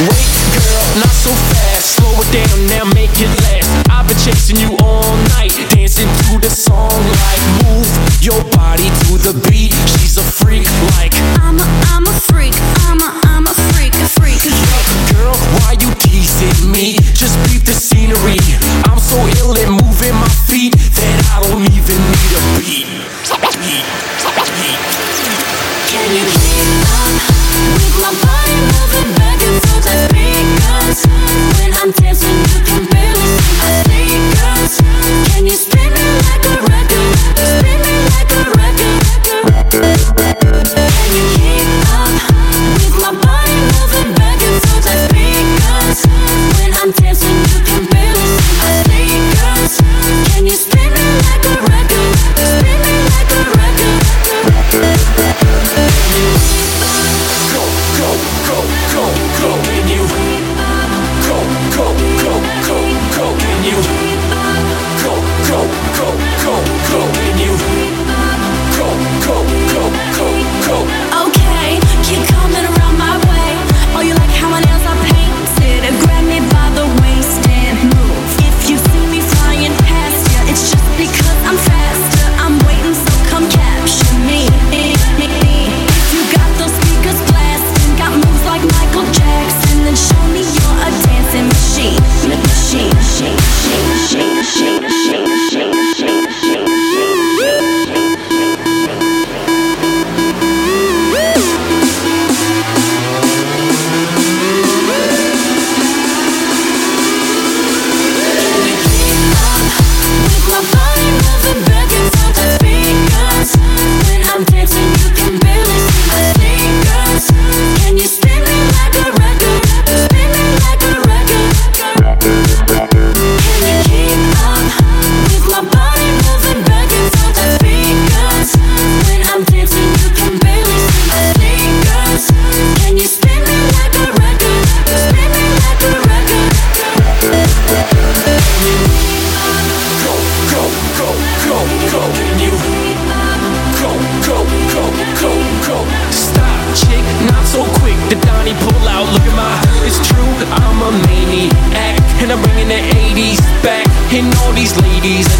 Wait, girl, not so fast. Slow it down, now make it last. I've been chasing you all night, dancing to the song like move your body to the beat. She's a freak like I'm a freak. I'm a freak, a freak. Girl, why you teasing me? Just beat the scenery. I'm so ill at moving my feet that I don't even need a beat. Can you keep up with my body moving back and forth like speakers? When I'm dancing, you can barely see my sneakers. Can you spin me like a record? Spin me like a record. Can you keep up with my body moving back and forth like speakers? When I'm dancing, you can barely see my sneakers. Can you spin me like a record? Spin me like a record. Go, go, go, go, go, and you go, go, go, go, go, and you go, go, go, go, go, and you go, go, go, go, go. Okay, keep coming around my way. Oh, you like how my nails are painted? Grab me by the waist and move. If you see me flying past you, it's just because I'm faster. I'm waiting, so come capture me. If you got those speakers blasting, got moves like Michael Jackson, then show me you're a dancing machine. Machine, machine, machine, machine, machine, machine, machine, machine, with my body moving back and forth like speakers. When I'm dancing, you can barely see my sneakers. Can you spin me like a record? Spin me like a record. Can you keep up with my body moving back and forth like speakers? When I'm dancing, you can barely see my sneakers. Can you spin me like a record? Spin me like a record. Go, go, go, go, go, and you go, go, go, go, go. Stop, chick, not so quick. The Donnie pull out, look at my, it's true, I'm a maniac, and I'm bringing the 80s back. And all these ladies